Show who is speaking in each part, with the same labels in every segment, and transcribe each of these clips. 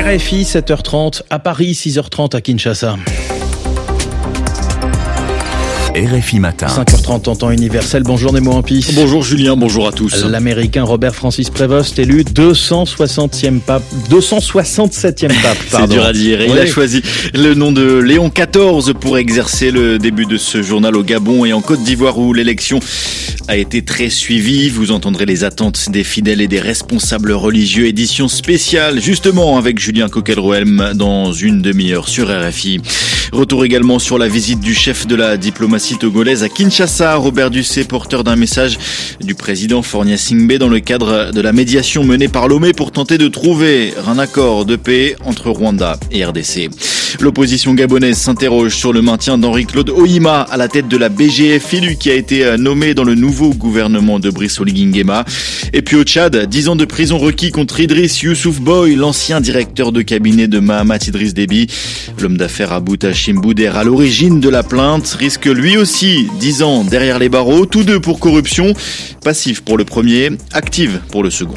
Speaker 1: RFI 7h30 à Paris, 6h30 à Kinshasa.
Speaker 2: RFI Matin.
Speaker 1: 5h30 en temps universel. Bonjour Nemo Ampis.
Speaker 3: Bonjour Julien, bonjour à tous.
Speaker 1: L'Américain Robert Francis Prévost élu 267e pape.
Speaker 3: C'est dur à dire. Il a choisi le nom de Léon XIV pour exercer le début de ce journal au Gabon et en Côte d'Ivoire où l'élection a été très suivie. Vous entendrez les attentes des fidèles et des responsables religieux. Édition spéciale justement avec Julien Coquelrouem dans une demi-heure sur RFI. Retour également sur la visite du chef de la diplomatie togolaise à Kinshasa, Robert Dussé, porteur d'un message du président Faure Gnassingbé dans le cadre de la médiation menée par Lomé pour tenter de trouver un accord de paix entre Rwanda et RDC. L'opposition gabonaise s'interroge sur le maintien d'Henri-Claude Ohima à la tête de la BGF, lui qui a été nommé dans le nouveau gouvernement de Brice Oligui Nguema. Et puis au Tchad, 10 ans de prison requis contre Idriss Youssouf Boy, l'ancien directeur de cabinet de Mahamat Idriss Déby. L'homme d'affaires Abou Hachim Bouder, à l'origine de la plainte, risque lui aussi 10 ans derrière les barreaux, tous deux pour corruption, passive pour le premier, active pour le second.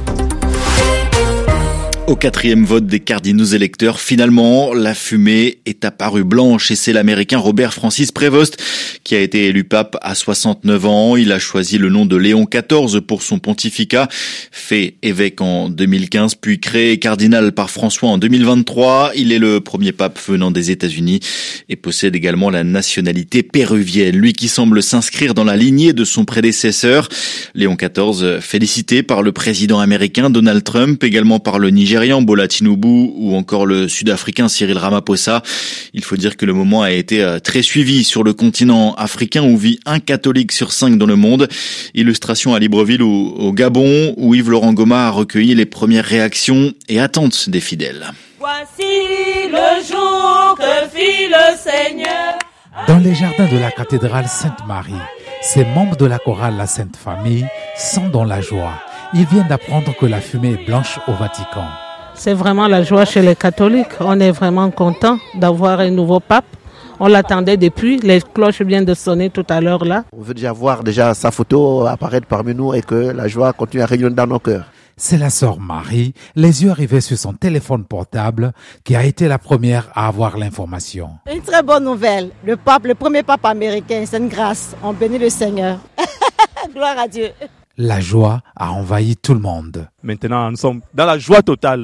Speaker 3: Au 4e vote des cardinaux électeurs, finalement, la fumée est apparue blanche et c'est l'Américain Robert Francis Prévost qui a été élu pape à 69 ans. Il a choisi le nom de Léon XIV pour son pontificat, fait évêque en 2015, puis créé cardinal par François en 2023. Il est le premier pape venant des États-Unis et possède également la nationalité péruvienne. Lui qui semble s'inscrire dans la lignée de son prédécesseur, Léon XIV, félicité par le président américain Donald Trump, également par le Nigérian Bola Tinubu ou encore le Sud-Africain Cyril Ramaphosa. Il faut dire que le moment a été très suivi sur le continent africain où vit un catholique sur 5 dans le monde. Illustration à Libreville ou au Gabon où Yves-Laurent Goma a recueilli les premières réactions et attentes des fidèles.
Speaker 4: Voici le jour que fit le Seigneur.
Speaker 5: Dans les jardins de la cathédrale Sainte-Marie, ces membres de la chorale La Sainte Famille sont dans la joie. Ils viennent d'apprendre que la fumée est blanche au Vatican.
Speaker 6: C'est vraiment la joie chez les catholiques. On est vraiment content d'avoir un nouveau pape. On l'attendait depuis. Les cloches viennent de sonner tout à l'heure là.
Speaker 7: On veut déjà voir sa photo apparaître parmi nous et que la joie continue à rayonner dans nos cœurs.
Speaker 5: C'est la sœur Marie, les yeux rivés sur son téléphone portable, qui a été la première à avoir l'information.
Speaker 8: Une très bonne nouvelle. Le premier pape américain, c'est une grâce. On bénit le Seigneur. Gloire à Dieu.
Speaker 5: La joie a envahi tout le monde.
Speaker 9: Maintenant, nous sommes dans la joie totale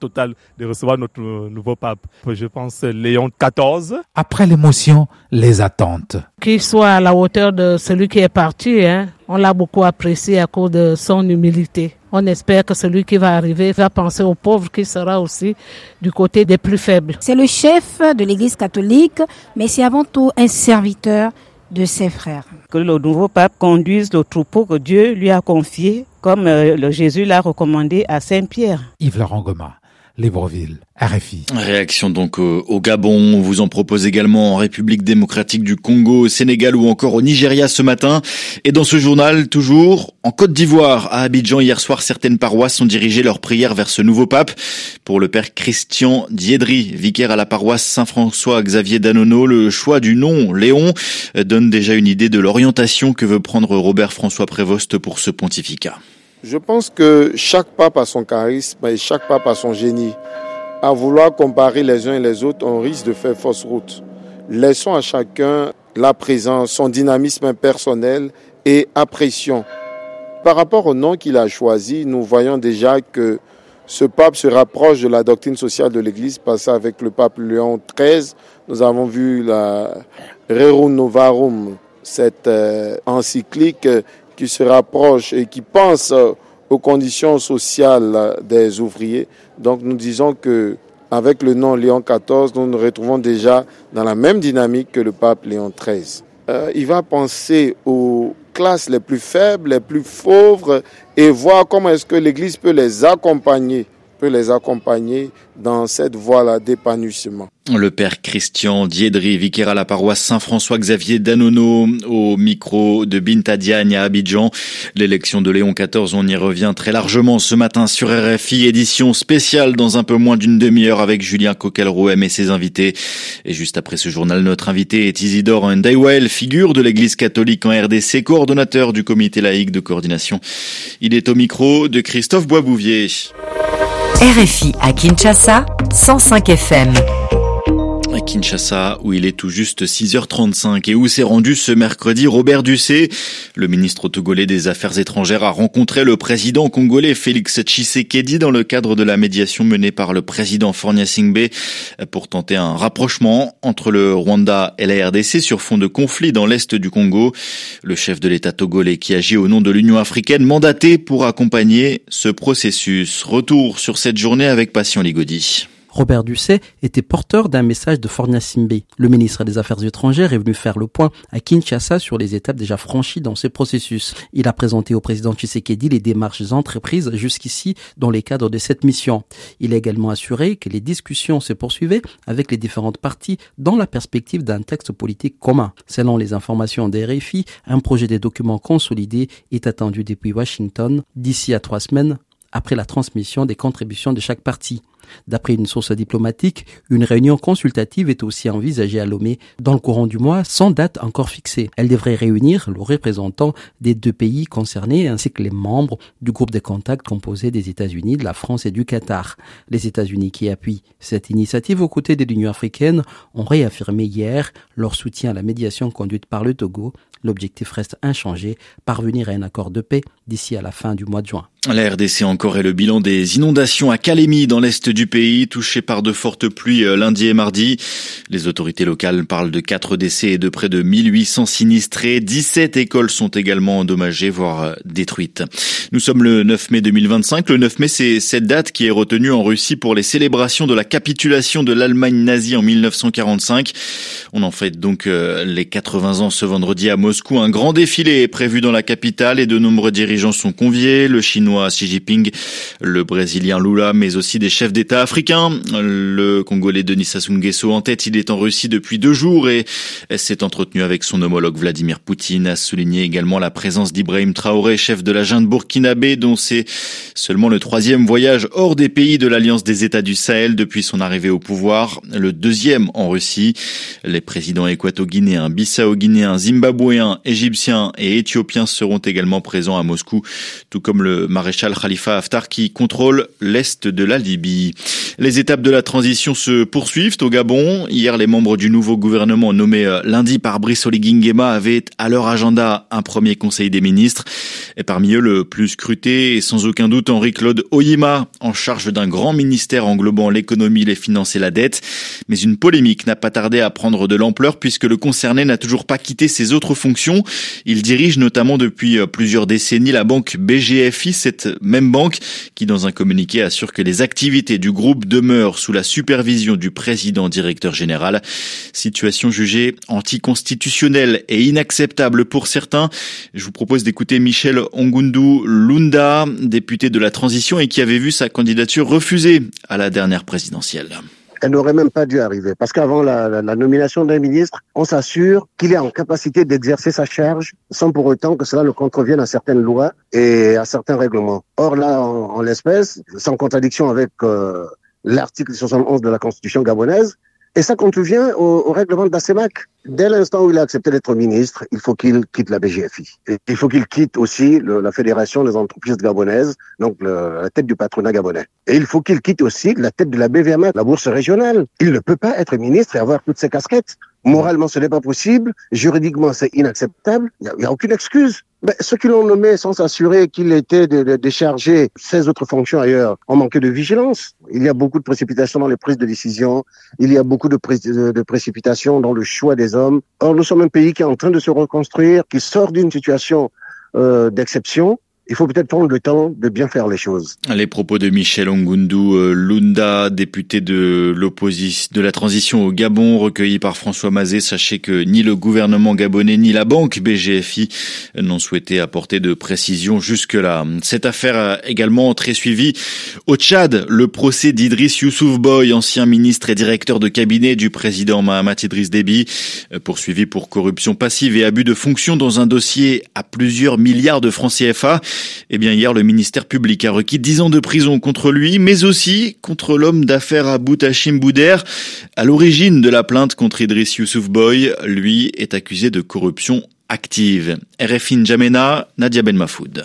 Speaker 9: de recevoir notre nouveau pape. Je pense Léon XIV.
Speaker 5: Après l'émotion, les attentes.
Speaker 6: Qu'il soit à la hauteur de celui qui est parti, on l'a beaucoup apprécié à cause de son humilité. On espère que celui qui va arriver va penser aux pauvres qui sera aussi du côté des plus faibles.
Speaker 10: C'est le chef de l'Église catholique, mais c'est avant tout un serviteur de ses frères.
Speaker 11: Que le nouveau pape conduise le troupeau que Dieu lui a confié, comme Jésus l'a recommandé à Saint-Pierre.
Speaker 5: Yves-Laurent Goma, Libreville, RFI.
Speaker 3: Réaction donc au Gabon. On vous en propose également en République démocratique du Congo, au Sénégal ou encore au Nigeria ce matin. Et dans ce journal, toujours en Côte d'Ivoire, à Abidjan, hier soir, certaines paroisses ont dirigé leurs prières vers ce nouveau pape. Pour le père Christian Diedry, vicaire à la paroisse Saint-François Xavier d'Anono, le choix du nom Léon donne déjà une idée de l'orientation que veut prendre Robert François Prévost pour ce pontificat.
Speaker 12: Je pense que chaque pape a son charisme et chaque pape a son génie. À vouloir comparer les uns et les autres, on risque de faire fausse route. Laissons à chacun la présence, son dynamisme personnel et apprécions. Par rapport au nom qu'il a choisi, nous voyons déjà que ce pape se rapproche de la doctrine sociale de l'Église, passée avec le pape Léon XIII. Nous avons vu la Rerum Novarum, cette encyclique qui se rapproche et qui pense aux conditions sociales des ouvriers. Donc nous disons que avec le nom Léon XIV, nous nous retrouvons déjà dans la même dynamique que le pape Léon XIII. Il va penser aux classes les plus faibles, les plus pauvres et voir comment est-ce que l'Église peut les accompagner dans cette voie-là d'épanouissement.
Speaker 3: Le père Christian Diedry, vicaire à la paroisse Saint-François Xavier d'Anono, au micro de Binta Diagne à Abidjan. L'élection de Léon XIV, on y revient très largement ce matin sur RFI, édition spéciale dans un peu moins d'une demi-heure avec Julien Coquelrouem et ses invités. Et juste après ce journal, notre invité est Isidore Ndaiwel, figure de l'Église catholique en RDC, coordonnateur du comité laïque de coordination. Il est au micro de Christophe Boisbouvier.
Speaker 13: RFI à Kinshasa, 105 FM.
Speaker 3: À Kinshasa, où il est tout juste 6h35 et où s'est rendu ce mercredi Robert Dussé. Le ministre togolais des Affaires étrangères a rencontré le président congolais Félix Tshisekedi dans le cadre de la médiation menée par le président Faure Gnassingbé pour tenter un rapprochement entre le Rwanda et la RDC sur fond de conflit dans l'est du Congo. Le chef de l'État togolais qui agit au nom de l'Union africaine mandaté pour accompagner ce processus. Retour sur cette journée avec Patient Ligodi.
Speaker 14: Robert Dussé était porteur d'un message de Faure Gnassingbé. Le ministre des Affaires étrangères est venu faire le point à Kinshasa sur les étapes déjà franchies dans ces processus. Il a présenté au président Tshisekedi les démarches entreprises jusqu'ici dans les cadres de cette mission. Il a également assuré que les discussions se poursuivaient avec les différentes parties dans la perspective d'un texte politique commun. Selon les informations des RFI, un projet de document consolidé est attendu depuis Washington d'ici à 3 semaines après la transmission des contributions de chaque partie. D'après une source diplomatique, une réunion consultative est aussi envisagée à Lomé dans le courant du mois sans date encore fixée. Elle devrait réunir le représentant des 2 pays concernés ainsi que les membres du groupe de contact composé des États-Unis, de la France et du Qatar. Les États-Unis qui appuient cette initiative aux côtés de l'Union africaine ont réaffirmé hier leur soutien à la médiation conduite par le Togo. L'objectif reste inchangé, parvenir à un accord de paix d'ici à la fin du mois de juin.
Speaker 3: La RDC encore est le bilan des inondations à Kalemi dans l'est du pays, touché par de fortes pluies lundi et mardi. Les autorités locales parlent de 4 décès et de près de 1800 sinistrés. 17 écoles sont également endommagées, voire détruites. Nous sommes le 9 mai 2025. Le 9 mai, c'est cette date qui est retenue en Russie pour les célébrations de la capitulation de l'Allemagne nazie en 1945. On en fête donc les 80 ans ce vendredi à Moscou. Un grand défilé est prévu dans la capitale et de nombreux dirigeants sont conviés. Le Chinois Xi Jinping, le Brésilien Lula, mais aussi des chefs d'État africains. Le Congolais Denis Sassou Nguesso en tête, il est en Russie depuis 2 jours et s'est entretenu avec son homologue Vladimir Poutine. A souligné également la présence d'Ibrahim Traoré, chef de la junte burkinabé, dont c'est seulement le 3e voyage hors des pays de l'Alliance des États du Sahel depuis son arrivée au pouvoir, le 2e en Russie. Les présidents équato-guinéens, bissau-guinéens, zimbabwéens, égyptiens et éthiopiens seront également présents à Moscou, tout comme le maréchal Khalifa Haftar qui contrôle l'est de la Libye. Les étapes de la transition se poursuivent au Gabon. Hier, les membres du nouveau gouvernement nommé lundi par Brice Oligui Nguema avaient à leur agenda un premier conseil des ministres. Et parmi eux, le plus scruté est sans aucun doute Henri-Claude Oyema, en charge d'un grand ministère englobant l'économie, les finances et la dette. Mais une polémique n'a pas tardé à prendre de l'ampleur puisque le concerné n'a toujours pas quitté ses autres fonctions. Il dirige notamment depuis plusieurs décennies la banque BGFI, cette même banque qui, dans un communiqué, assure que les activités du groupe demeurent sous la supervision du président directeur général. Situation jugée anticonstitutionnelle et inacceptable pour certains. Je vous propose d'écouter Michel Ongundu Lunda, député de la transition et qui avait vu sa candidature refusée à la dernière présidentielle.
Speaker 15: Elle n'aurait même pas dû arriver. Parce qu'avant la nomination d'un ministre, on s'assure qu'il est en capacité d'exercer sa charge sans pour autant que cela le contrevienne à certaines lois et à certains règlements. Or là, en l'espèce, c'est en contradiction avec l'article 71 de la Constitution gabonaise, et ça contrevient au règlement de la CEMAC. Dès l'instant où il a accepté d'être ministre, il faut qu'il quitte la BGFI. Et il faut qu'il quitte aussi la Fédération des entreprises gabonaises, donc la tête du patronat gabonais. Et il faut qu'il quitte aussi la tête de la BVMA, la bourse régionale. Il ne peut pas être ministre et avoir toutes ces casquettes. Moralement, ce n'est pas possible. Juridiquement, c'est inacceptable. Il n'y a aucune excuse. Ben, ceux qui l'ont nommé sans s'assurer qu'il était de décharger ses autres fonctions ailleurs ont manqué de vigilance. Il y a beaucoup de précipitation dans les prises de décision. Il y a beaucoup de précipitation dans le choix des hommes. Or, nous sommes un pays qui est en train de se reconstruire, qui sort d'une situation d'exception. Il faut peut-être prendre le temps de bien faire les choses.
Speaker 3: Les propos de Michel Ongundu Lunda, député de l'opposition, de la transition au Gabon, recueilli par François Mazet. Sachez que ni le gouvernement gabonais ni la banque BGFI n'ont souhaité apporter de précision jusque-là. Cette affaire a également très suivi au Tchad. Le procès d'Idriss Youssouf Boy, ancien ministre et directeur de cabinet du président Mahamat Idriss Déby, poursuivi pour corruption passive et abus de fonction dans un dossier à plusieurs milliards de francs CFA. Eh bien, hier, le ministère public a requis 10 ans de prison contre lui, mais aussi contre l'homme d'affaires Abou Hachim Bouder, à l'origine de la plainte contre Idriss Youssouf Boy. Lui est accusé de corruption active. RFI N'Djamena, Nadia Ben Mafoud.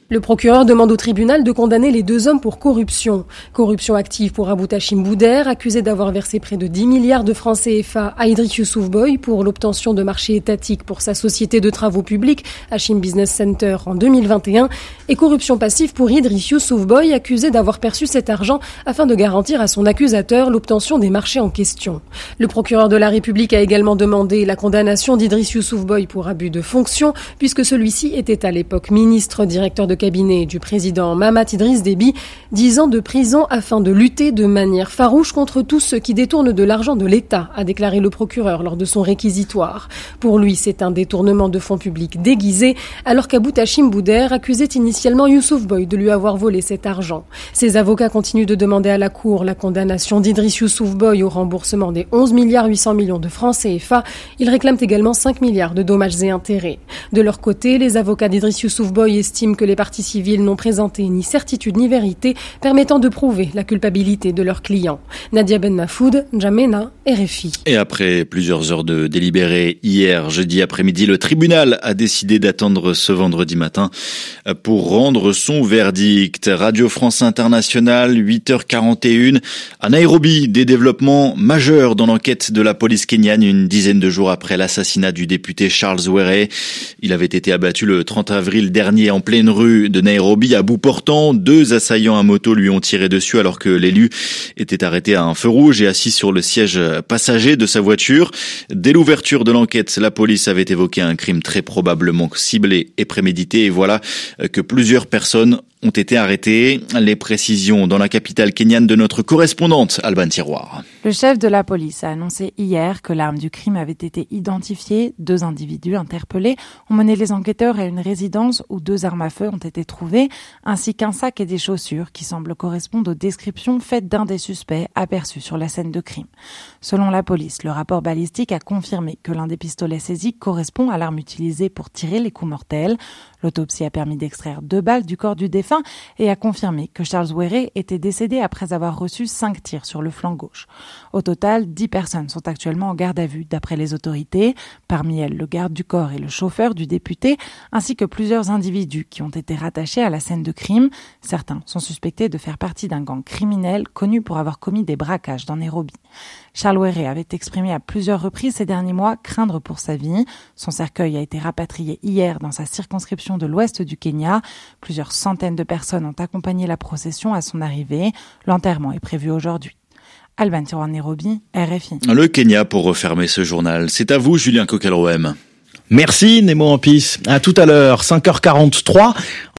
Speaker 16: Le procureur demande au tribunal de condamner les 2 hommes pour corruption. Corruption active pour Abou Tachim Bouder, accusé d'avoir versé près de 10 milliards de francs CFA à Idriss Youssouf Boy pour l'obtention de marchés étatiques pour sa société de travaux publics, Hachim Business Center, en 2021. Et corruption passive pour Idriss Youssouf Boy, accusé d'avoir perçu cet argent afin de garantir à son accusateur l'obtention des marchés en question. Le procureur de la République a également demandé la condamnation d'Idriss Youssouf Boy pour abus de fonction, puisque celui-ci était à l'époque ministre, directeur de cabinet du président Mahamat Idriss Déby, 10 ans de prison afin de lutter de manière farouche contre tous ceux qui détournent de l'argent de l'État, a déclaré le procureur lors de son réquisitoire. Pour lui, c'est un détournement de fonds publics déguisé, alors qu'Abou Tachim Bouder accusait initialement Youssouf Boy de lui avoir volé cet argent. Ses avocats continuent de demander à la Cour la condamnation d'Idriss Youssouf Boy au remboursement des 11 milliards 800 millions de francs CFA. Ils réclament également 5 milliards de dommages et intérêts. De leur côté, les avocats d'Idriss Youssouf Boy estiment que les parties civiles n'ont présenté ni certitude ni vérité permettant de prouver la culpabilité de leurs clients. Nadia Ben Mafoud, N'Djamena, RFI.
Speaker 3: Et après plusieurs heures de délibéré hier, jeudi après-midi, le tribunal a décidé d'attendre ce vendredi matin pour rendre son verdict. Radio France Internationale, 8h41. À Nairobi, des développements majeurs dans l'enquête de la police kenyane une dizaine de jours après l'assassinat du député Charles Were. Il avait été abattu le 30 avril dernier en pleine rue de Nairobi à bout portant. 2 assaillants à moto lui ont tiré dessus alors que l'élu était arrêté à un feu rouge et assis sur le siège passager de sa voiture. Dès l'ouverture de l'enquête, la police avait évoqué un crime très probablement ciblé et prémédité. Et voilà que plusieurs personnes ont été arrêtées. Les précisions dans la capitale kenyane de notre correspondante, Alban Tiroir.
Speaker 17: Le chef de la police a annoncé hier que l'arme du crime avait été identifiée. 2 individus interpellés ont mené les enquêteurs à une résidence où 2 armes à feu ont été trouvées, ainsi qu'un sac et des chaussures qui semblent correspondre aux descriptions faites d'un des suspects aperçus sur la scène de crime. Selon la police, le rapport balistique a confirmé que l'un des pistolets saisis correspond à l'arme utilisée pour tirer les coups mortels. L'autopsie a permis d'extraire 2 balles du corps du défunt et a confirmé que Charles Were était décédé après avoir reçu 5 tirs sur le flanc gauche. Au total, 10 personnes sont actuellement en garde à vue d'après les autorités. Parmi elles, le garde du corps et le chauffeur du député, ainsi que plusieurs individus qui ont été rattachés à la scène de crime. Certains sont suspectés de faire partie d'un gang criminel connu pour avoir commis des braquages dans Nairobi. Charles Were avait exprimé à plusieurs reprises ces derniers mois craindre pour sa vie. Son cercueil a été rapatrié hier dans sa circonscription de l'ouest du Kenya. Plusieurs centaines de personnes ont accompagné la procession à son arrivée. L'enterrement est prévu aujourd'hui. Alban Tiroir, Nairobi, RFI.
Speaker 3: Le Kenya pour refermer ce journal. C'est à vous, Julien Coquelroem.
Speaker 1: Merci, Nemo Ampis. À tout à l'heure, 5h43.